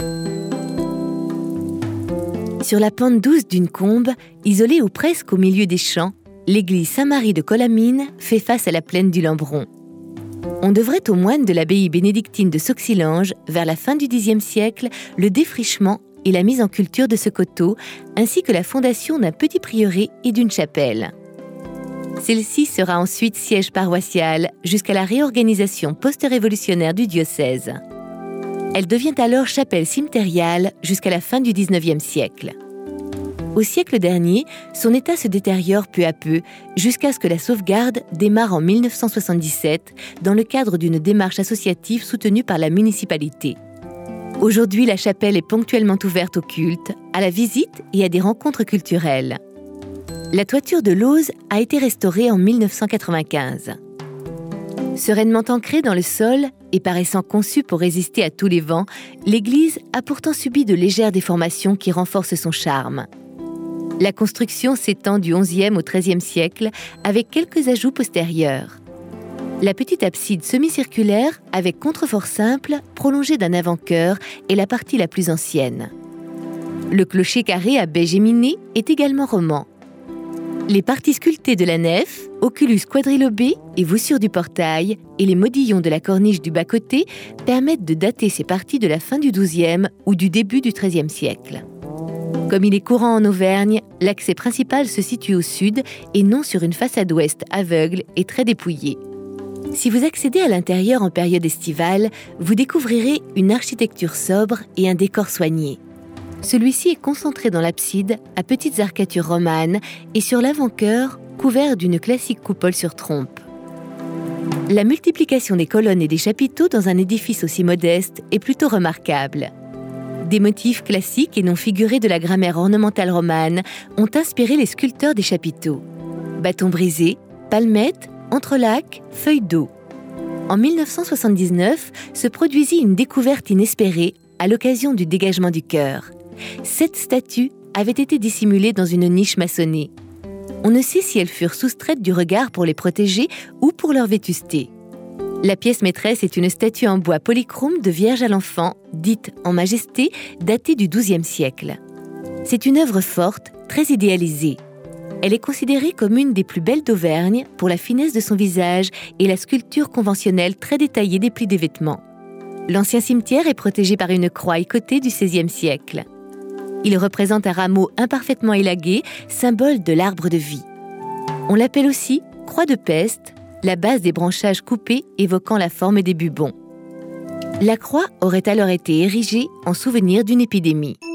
Sur la pente douce d'une combe, isolée ou presque au milieu des champs, l'église Saint-Marie de Colamine fait face à la plaine du Lambron. On devrait aux moines de l'abbaye bénédictine de Sauxillanges, vers la fin du Xe siècle, le défrichement et la mise en culture de ce coteau, ainsi que la fondation d'un petit prieuré et d'une chapelle. Celle-ci sera ensuite siège paroissial jusqu'à la réorganisation post-révolutionnaire du diocèse. Elle devient alors chapelle cimetiériale jusqu'à la fin du XIXe siècle. Au siècle dernier, son état se détériore peu à peu jusqu'à ce que la sauvegarde démarre en 1977 dans le cadre d'une démarche associative soutenue par la municipalité. Aujourd'hui, la chapelle est ponctuellement ouverte au culte, à la visite et à des rencontres culturelles. La toiture de l'Auze a été restaurée en 1995. Sereinement ancrée dans le sol et paraissant conçue pour résister à tous les vents, l'église a pourtant subi de légères déformations qui renforcent son charme. La construction s'étend du XIe au XIIIe siècle avec quelques ajouts postérieurs. La petite abside semi-circulaire avec contrefort simple, prolongée d'un avant-chœur, est la partie la plus ancienne. Le clocher carré à baie géminée est également roman. Les parties sculptées de la nef, oculus quadrilobé et voussures du portail et les modillons de la corniche du bas-côté permettent de dater ces parties de la fin du XIIe ou du début du XIIIe siècle. Comme il est courant en Auvergne, l'accès principal se situe au sud et non sur une façade ouest aveugle et très dépouillée. Si vous accédez à l'intérieur en période estivale, vous découvrirez une architecture sobre et un décor soigné. Celui-ci est concentré dans l'abside, à petites arcatures romanes, et sur l'avant-chœur, couvert d'une classique coupole sur trompe. La multiplication des colonnes et des chapiteaux dans un édifice aussi modeste est plutôt remarquable. Des motifs classiques et non figurés de la grammaire ornementale romane ont inspiré les sculpteurs des chapiteaux. Bâtons brisés, palmettes, entrelacs, feuilles d'eau. En 1979, se produisit une découverte inespérée à l'occasion du dégagement du chœur. 7 statues avaient été dissimulées dans une niche maçonnée. On ne sait si elles furent soustraites du regard pour les protéger ou pour leur vétusté. La pièce maîtresse est une statue en bois polychrome de Vierge à l'Enfant, dite en majesté, datée du XIIe siècle. C'est une œuvre forte, très idéalisée. Elle est considérée comme une des plus belles d'Auvergne pour la finesse de son visage et la sculpture conventionnelle très détaillée des plis des vêtements. L'ancien cimetière est protégé par une croix écotée du XVIe siècle. Il représente un rameau imparfaitement élagué, symbole de l'arbre de vie. On l'appelle aussi croix de peste, la base des branchages coupés évoquant la forme des bubons. La croix aurait alors été érigée en souvenir d'une épidémie.